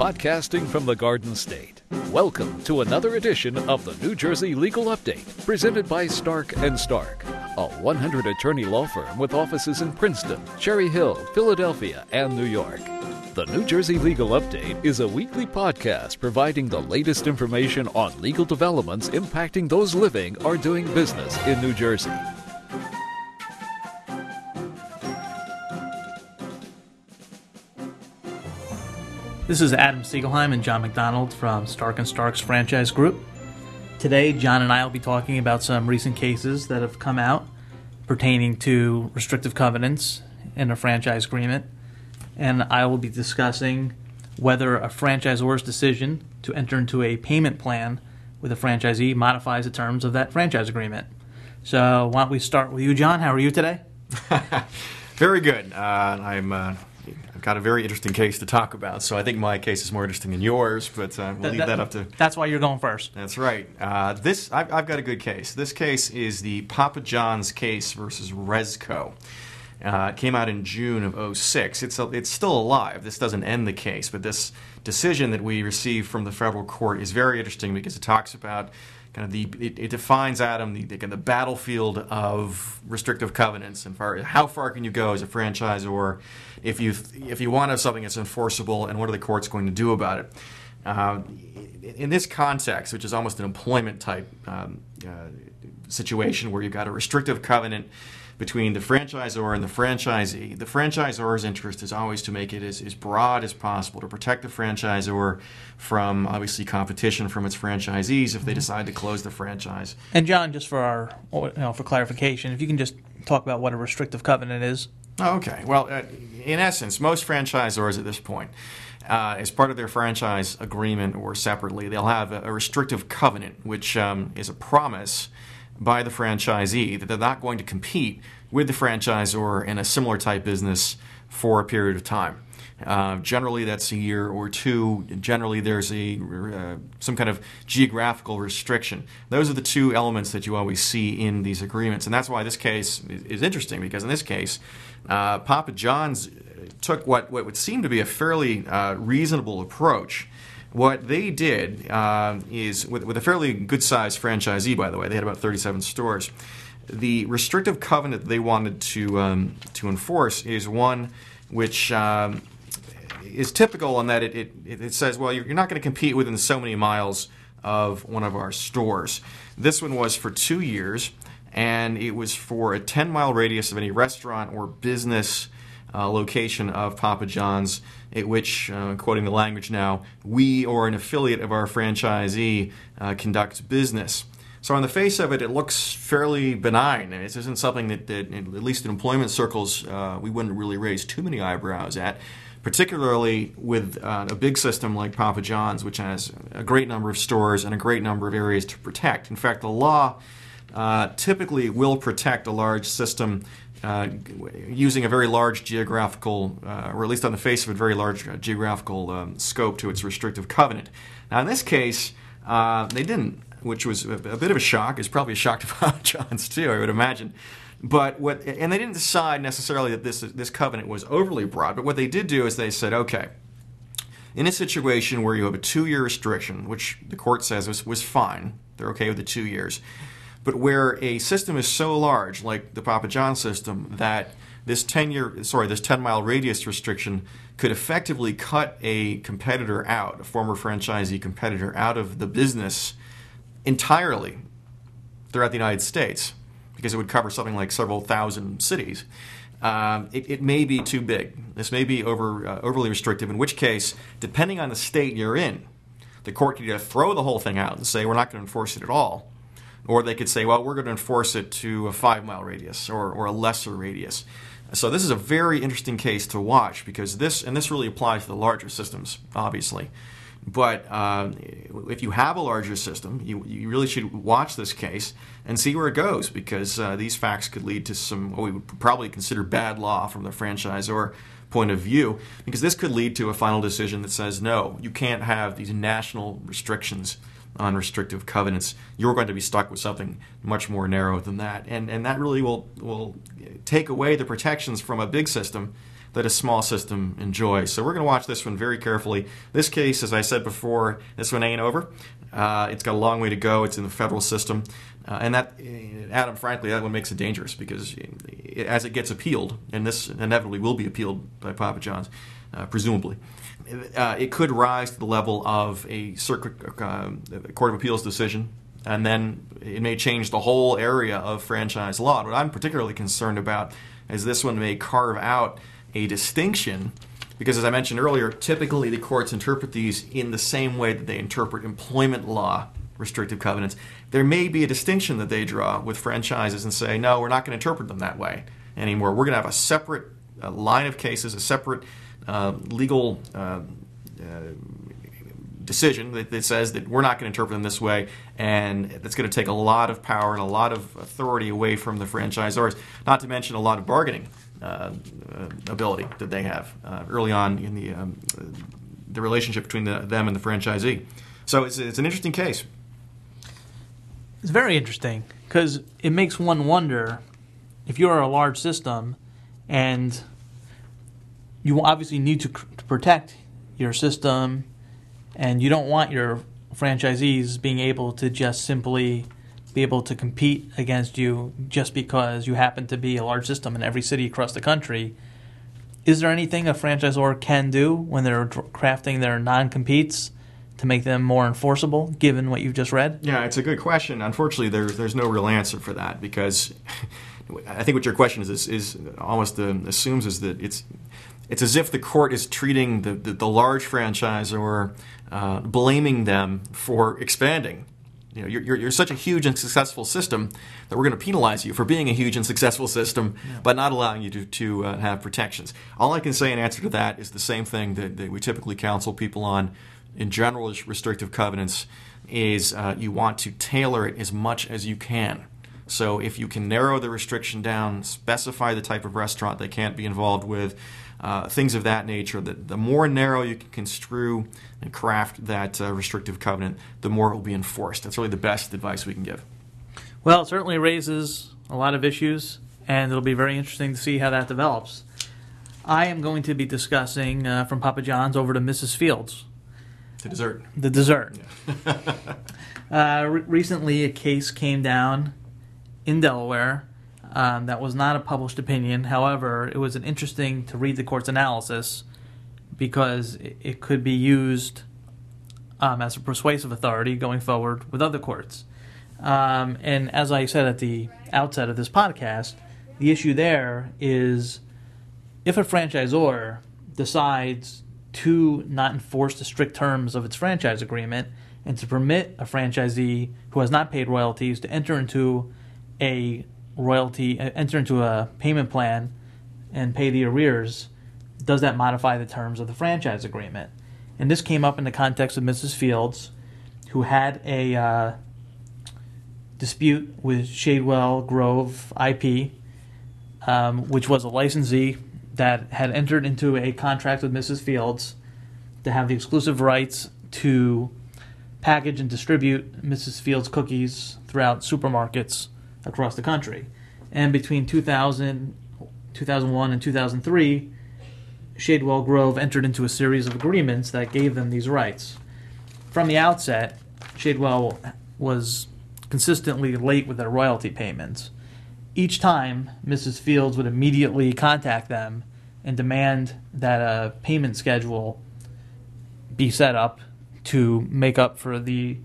Podcasting from the Garden State. Welcome to another edition of the New Jersey Legal Update, presented by Stark & Stark, a 100-attorney law firm with offices in Princeton, Cherry Hill, Philadelphia, and New York. The New Jersey Legal Update is a weekly podcast providing the latest information on legal developments impacting those living or doing business in New Jersey. This is Adam Siegelheim and John McDonald from Stark & Stark's Franchise Group. Today, John and I will be talking about some recent cases that have come out pertaining to restrictive covenants in a franchise agreement, and I will be discussing whether a franchisor's decision to enter into a payment plan with a franchisee modifies the terms of that franchise agreement. So why don't we start with you, John? How are you today? Very good. I've got a very interesting case to talk about, so I think my case is more interesting than yours, but we'll leave that up to... That's why you're going first. That's right. I've got a good case. This case is the Papa John's case versus Resco. It came out in June of 2006. It's still alive. This doesn't end the case, but this decision that we received from the federal court is very interesting because it talks about kind of it defines, Adam, the battlefield of restrictive covenants and how far can you go as a franchisor if you want to have something that's enforceable, and what are the courts going to do about it? In this context, which is almost an employment type situation where you've got a restrictive covenant between the franchisor and the franchisee, the franchisor's interest is always to make it as broad as possible to protect the franchisor from, obviously, competition from its franchisees if they decide to close the franchise. And John, just for for clarification, if you can just talk about what a restrictive covenant is. Okay. Well, in essence, most franchisors at this point, as part of their franchise agreement or separately, they'll have a restrictive covenant, which is a promise by the franchisee that they're not going to compete with the franchisor in a similar type business for a period of time. Generally, that's a year or two. Generally, there's some kind of geographical restriction. Those are the two elements that you always see in these agreements, and that's why this case is interesting, because in this case, Papa John's took what would seem to be a fairly reasonable approach. What they did is, with a fairly good-sized franchisee, by the way, they had about 37 stores, the restrictive covenant they wanted to enforce is one which is typical in that it says, well, you're not going to compete within so many miles of one of our stores. This one was for 2 years, and it was for a 10-mile radius of any restaurant or business location of Papa John's, at which, quoting the language now, we or an affiliate of our franchisee conducts business. So on the face of it, it looks fairly benign. This isn't something that at least in employment circles, we wouldn't really raise too many eyebrows at, particularly with a big system like Papa John's, which has a great number of stores and a great number of areas to protect. In fact, the law typically will protect a large system using a very large geographical, or at least on the face of it, very large geographical scope to its restrictive covenant. Now, in this case, they didn't, which was a bit of a shock. It's probably a shock to Papa John's too, I would imagine. And they didn't decide necessarily that this covenant was overly broad. But what they did do is they said, okay, in a situation where you have a 2-year restriction, which the court says was fine, they're okay with the 2 years. But where a system is so large, like the Papa John system, that this 10-mile radius restriction could effectively cut a competitor out, a former franchisee competitor, out of the business entirely throughout the United States, because it would cover something like several thousand cities. It may be too big. This may be overly restrictive, in which case, depending on the state you're in, the court could either throw the whole thing out and say, we're not going to enforce it at all, or they could say, well, we're going to enforce it to a 5-mile radius or a lesser radius. So this is a very interesting case to watch, because this really applies to the larger systems, obviously. But if you have a larger system, you really should watch this case and see where it goes, because these facts could lead to some what we would probably consider bad law from the franchisor point of view, because this could lead to a final decision that says, no, you can't have these national restrictions on restrictive covenants, you're going to be stuck with something much more narrow than that. And that really will take away the protections from a big system that a small system enjoys. So we're going to watch this one very carefully. This case, as I said before, this one ain't over. It's got a long way to go. It's in the federal system. And that, Adam, frankly, that one makes it dangerous because as it gets appealed, and this inevitably will be appealed by Papa John's, presumably, it could rise to the level of a circuit court of appeals decision, and then it may change the whole area of franchise law. What I'm particularly concerned about is this one may carve out a distinction, because as I mentioned earlier, typically the courts interpret these in the same way that they interpret employment law restrictive covenants. There may be a distinction that they draw with franchises and say, no, we're not going to interpret them that way anymore. We're going to have a separate line of cases, a separate legal decision that says that we're not going to interpret them this way, and that's going to take a lot of power and a lot of authority away from the franchisors, not to mention a lot of bargaining ability that they have early on in the relationship between them and the franchisee. So it's an interesting case. It's very interesting because it makes one wonder if you're a large system and you obviously need to protect your system and you don't want your franchisees being able to just simply be able to compete against you just because you happen to be a large system in every city across the country. Is there anything a franchisor can do when they're crafting their non-competes to make them more enforceable, given what you've just read? Yeah, it's a good question. Unfortunately, there's no real answer for that, because I think what your question is almost assumes is that it's as if the court is treating the large franchisor, blaming them for expanding. You know, you're such a huge and successful system that we're going to penalize you for being a huge and successful system, but not allowing you to have protections. All I can say in answer to that is the same thing that we typically counsel people on in general restrictive covenants is you want to tailor it as much as you can. So if you can narrow the restriction down, specify the type of restaurant they can't be involved with, things of that nature, the more narrow you can construe and craft that restrictive covenant, the more it will be enforced. That's really the best advice we can give. Well, it certainly raises a lot of issues, and it'll be very interesting to see how that develops. I am going to be discussing from Papa John's over to Mrs. Fields. The dessert. Yeah. Recently, a case came down in Delaware that was not a published opinion. However, it was interesting to read the court's analysis because it could be used as a persuasive authority going forward with other courts. And as I said at the outset of this podcast, the issue there is if a franchisor decides to not enforce the strict terms of its franchise agreement and to permit a franchisee who has not paid royalties to enter into a payment plan and pay the arrears, does that modify the terms of the franchise agreement? And this came up in the context of Mrs. Fields, who had a dispute with Shadewell Grove IP, which was a licensee that had entered into a contract with Mrs. Fields to have the exclusive rights to package and distribute Mrs. Fields cookies throughout supermarkets across the country. And between 2001 and 2003, Shadewell Grove entered into a series of agreements that gave them these rights. From the outset, Shadewell was consistently late with their royalty payments. Each time, Mrs. Fields would immediately contact them and demand that a payment schedule be set up to make up for the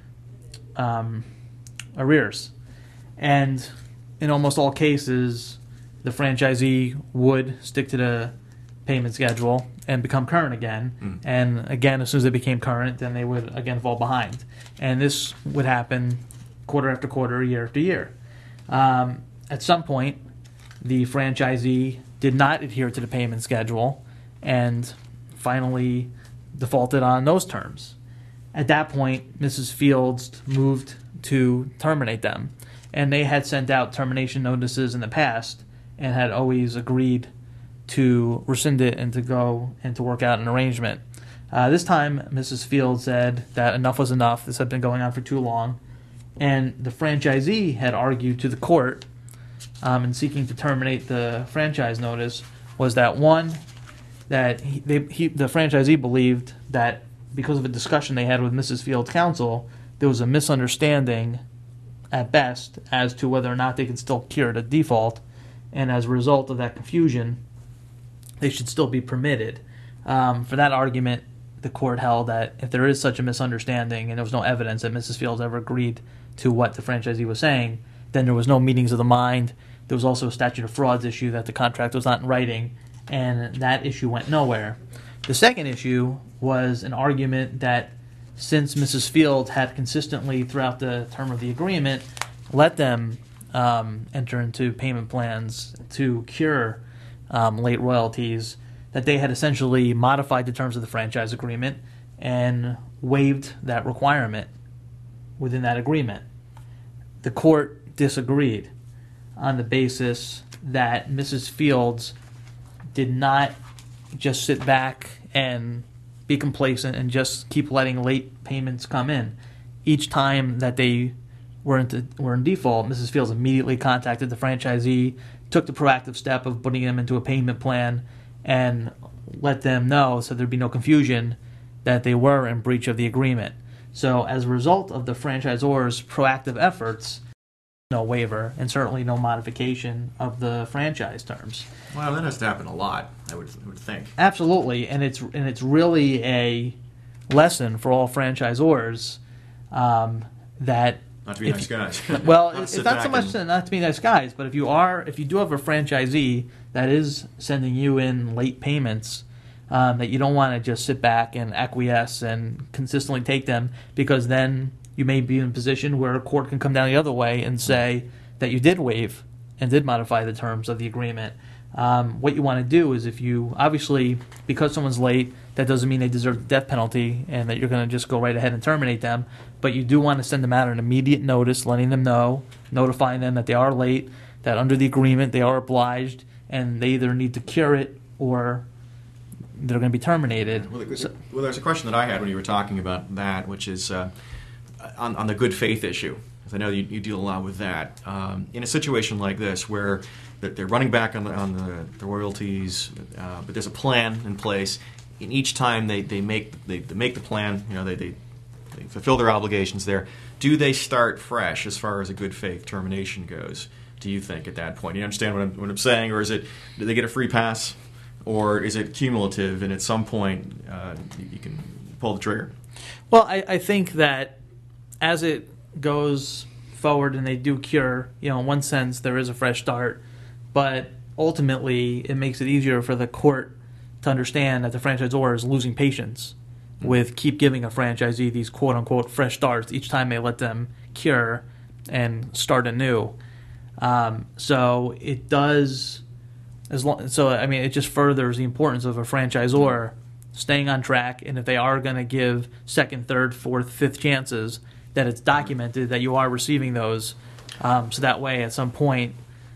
arrears. And in almost all cases, the franchisee would stick to the payment schedule and become current again. And again, as soon as they became current, then they would again fall behind. And this would happen quarter after quarter, year after year. At some point, the franchisee did not adhere to the payment schedule and finally defaulted on those terms. At that point, Mrs. Fields moved to terminate them. And they had sent out termination notices in the past and had always agreed to rescind it and to go and to work out an arrangement. This time, Mrs. Field said that enough was enough. This had been going on for too long. And the franchisee had argued to the court in seeking to terminate the franchise notice was that, one, that the franchisee believed that because of a discussion they had with Mrs. Field's counsel, there was a misunderstanding at best as to whether or not they could still cure the default, and as a result of that confusion, they should still be permitted. For that argument, the court held that if there is such a misunderstanding and there was no evidence that Mrs. Fields ever agreed to what the franchisee was saying, then there was no meetings of the mind. There was also a statute of frauds issue that the contract was not in writing, and that issue went nowhere. The second issue was an argument that since Mrs. Field had consistently throughout the term of the agreement let them enter into payment plans to cure late royalties, that they had essentially modified the terms of the franchise agreement and waived that requirement within that agreement. The court disagreed on the basis that Mrs. Fields did not just sit back and be complacent and just keep letting late payments come in. Each time that they were in default, Mrs. Fields immediately contacted the franchisee, took the proactive step of putting them into a payment plan, and let them know, so there'd be no confusion, that they were in breach of the agreement. So as a result of the franchisor's proactive efforts, no waiver and certainly no modification of the franchise terms. Well, that has to happen a lot, I would think. Absolutely, and it's really a lesson for all franchisors that not to be nice guys. Well, it's not so much not to be nice guys, but if you do have a franchisee that is sending you in late payments, that you don't want to just sit back and acquiesce and consistently take them, because then you may be in a position where a court can come down the other way and say that you did waive and did modify the terms of the agreement. What you want to do is, if you, obviously, because someone's late, that doesn't mean they deserve the death penalty and that you're going to just go right ahead and terminate them, but you do want to send them out an immediate notice, letting them know, notifying them that they are late, that under the agreement they are obliged, and they either need to cure it or they're going to be terminated. Well, there's a question that I had when you were talking about that, which is on the good faith issue. Because I know you deal a lot with that. In a situation like this, where they're running back on the royalties, but there's a plan in place, and each time they make the plan, they fulfill their obligations there. Do they start fresh as far as a good faith termination goes? Do you think at that point? You understand what I'm saying, or do they get a free pass, or is it cumulative, and at some point you can pull the trigger? Well, I think that as it goes forward and they do cure, in one sense there is a fresh start, but ultimately it makes it easier for the court to understand that the franchisor is losing patience with keep giving a franchisee these quote-unquote fresh starts each time they let them cure and start anew. So it does, it just furthers the importance of a franchisor staying on track, and if they are going to give second, third, fourth, fifth chances, that it's documented that you are receiving those, so that way at some point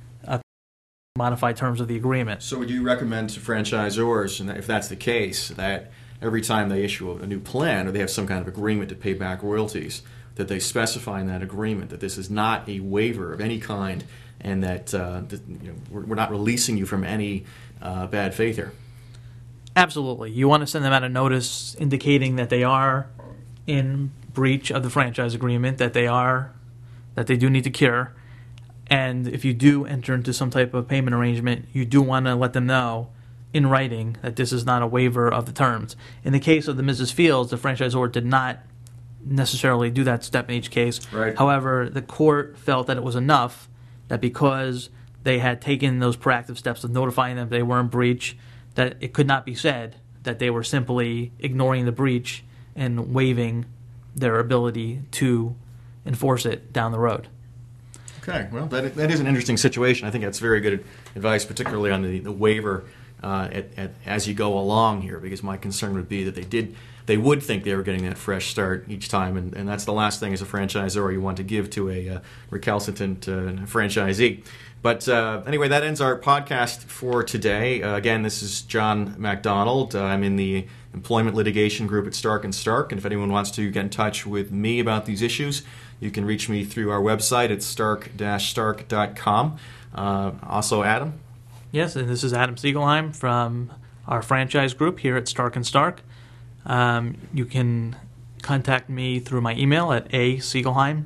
modify terms of the agreement. So would you recommend to franchisors, and if that's the case, that every time they issue a new plan or they have some kind of agreement to pay back royalties, that they specify in that agreement that this is not a waiver of any kind, and that we're not releasing you from any bad faith here? Absolutely. You want to send them out a notice indicating that they are in breach of the franchise agreement, that they do need to cure, and if you do enter into some type of payment arrangement, you do want to let them know in writing that this is not a waiver of the terms. In the case of the Mrs. Fields, the franchisor did not necessarily do that step in each case. Right. However, the court felt that it was enough, that because they had taken those proactive steps of notifying them they were in breach, that it could not be said that they were simply ignoring the breach and waiving their ability to enforce it down the road. Okay, well, that is an interesting situation. I think that's very good advice, particularly on the waiver as you go along here, because my concern would be that they would think they were getting that fresh start each time, and that's the last thing as a franchisor you want to give to a recalcitrant franchisee. But anyway, that ends our podcast for today. Again, this is John MacDonald. I'm in the employment litigation group at Stark & Stark, and if anyone wants to get in touch with me about these issues, you can reach me through our website at stark-stark.com. Also, Adam? Yes, and this is Adam Siegelheim from our franchise group here at Stark & Stark. You can contact me through my email at asiegelheim,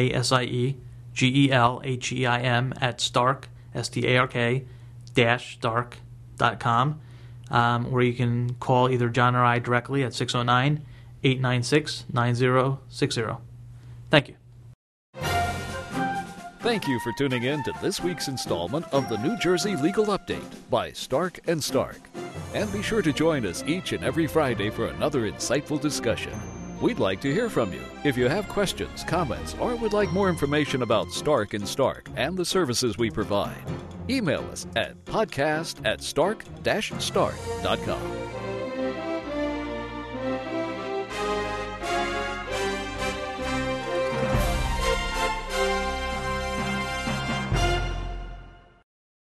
ASIEGELHEIM @stark, STARK, -stark.com, or you can call either John or I directly at 609-896-9060. Thank you. Thank you for tuning in to this week's installment of the New Jersey Legal Update by Stark & Stark. And be sure to join us each and every Friday for another insightful discussion. We'd like to hear from you. If you have questions, comments, or would like more information about Stark & Stark and the services we provide, email us at podcast@stark-stark.com.